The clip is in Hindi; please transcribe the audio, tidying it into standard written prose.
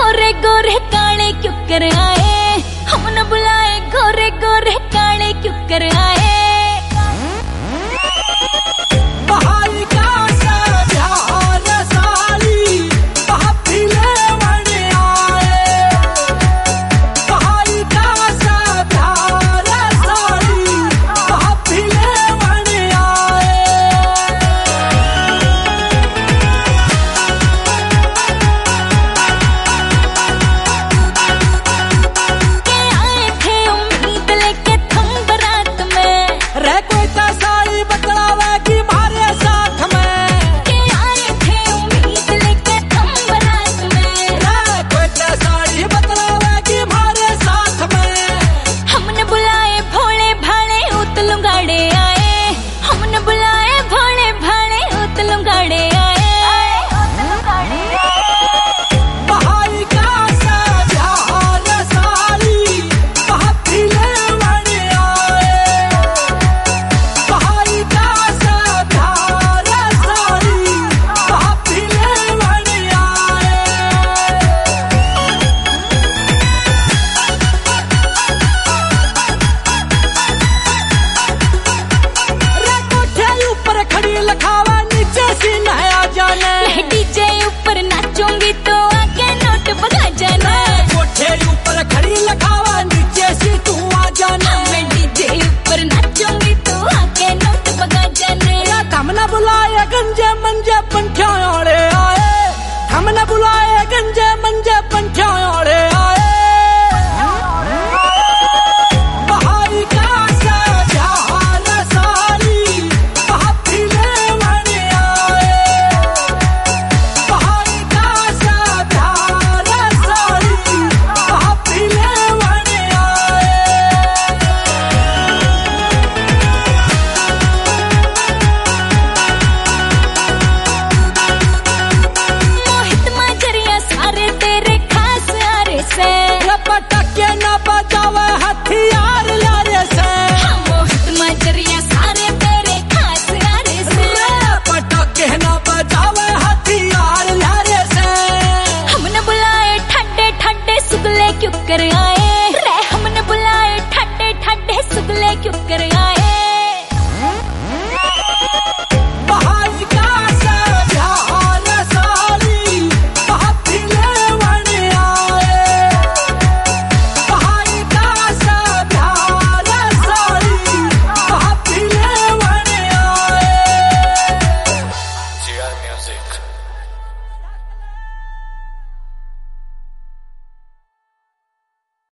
गोरे गोरे काले क्यों कर आए, हम न बुलाए गोरे गोरे काले क्यों कर आए। डीजे ऊपर नाचूंगी तो आके नोट बजा जाना, कोठे ऊपर खड़ी लखावा नीचे से तू आ जाना। मैं डीजे ऊपर नाचूंगी तो आके नोट बजा जाना। थमना बुलाया गंजे